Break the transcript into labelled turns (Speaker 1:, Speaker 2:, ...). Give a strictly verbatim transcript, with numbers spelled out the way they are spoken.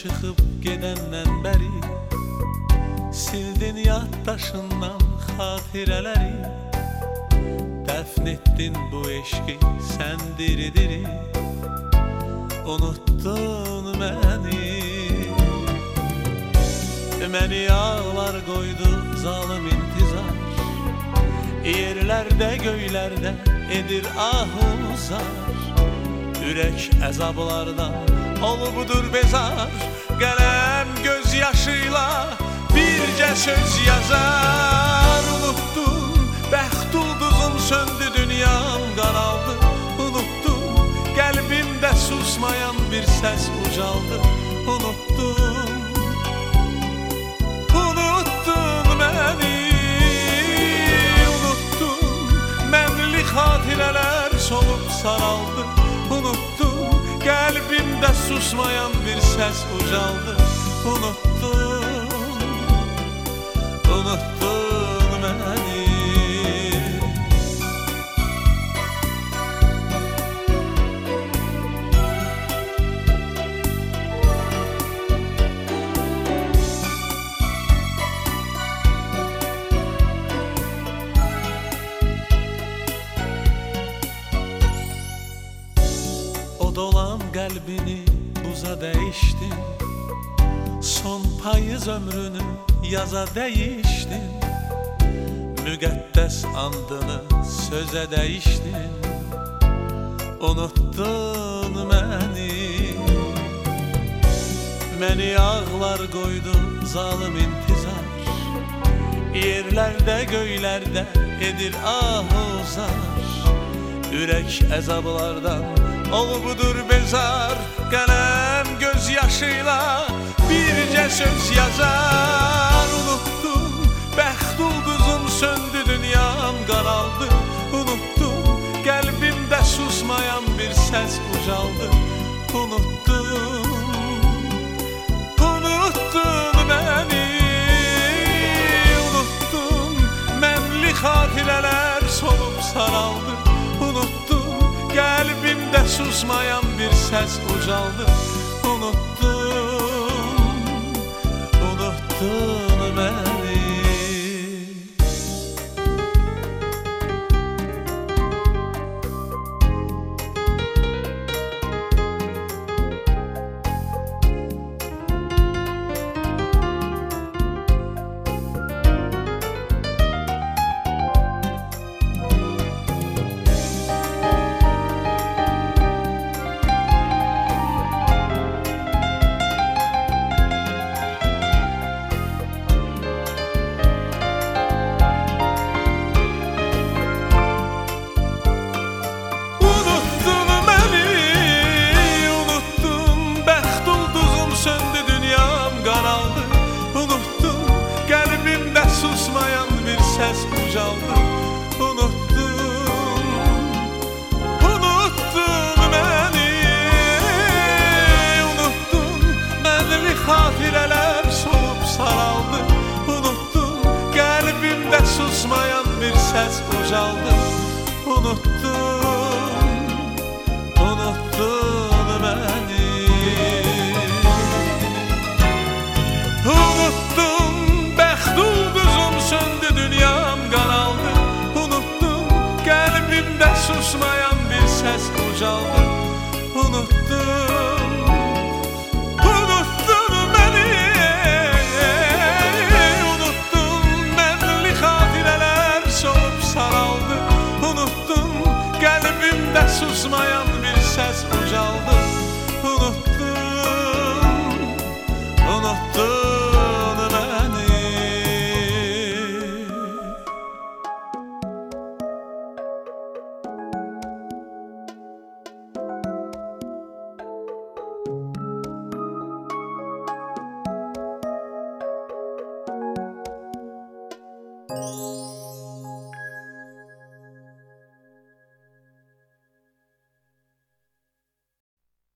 Speaker 1: çıxıb gedəndən bəri sildin yaddaşından xatirələri. Dəfn etdin bu eşqi sən diri-diri, unuttun məni. Məni ağlar qoydu zalım intizar, yerlərdə göylərdə edir ahuzar. Ürək əzablardan olubdur bezar, qələm göz yaşıyla bircə söz yazar. Unuttum, bəxt ulduzum söndü, dünyam qaraldı. Unuttum, qəlbimdə susmayan bir səs ucaldı. Unuttum, unuttun məni. Unuttum, mənli xatirələr solub saraldı. Unuttum, qəlbimdə susmayan bir səs ucaldı. Unuttum, unuttun məni. Dolan qəlbini buza dəyişdin, son payız ömrünü yaza dəyişdin. Müqəddəs andını sözə dəyişdin, unuttun məni. Məni ağlar qoydu zalım intizar, yerlərdə göylərdə edir ahuzar. Ürək əzablardan olubdur bezar, qələm göz yaşıyla bircə söz yazar. Unuttum, bəxt ulduzum söndü, dünyam qaraldı. Unuttum, qəlbimdə susmayan bir səs ucaldı. Unuttum, unuttun məni. Unuttum, mənli xatirələr solub saraldı. Unuttum, qəlbimdə susmayan bir səs ucaldı. Unuttum, unuttun məni. Susmayan bir səs ucaldı. Unuttum, unuttun məni. Unuttum, mənli xatirələr solub saraldı. Unuttum, qəlbimdə susmayan bir səs ucaldı. Unuttum, unuttun məni. Unuttum, bəxt ulduzum söndü, dünyam qaraldı. Unuttum, qəlbimdə susmayan bir səs ucaldı. Unuttum,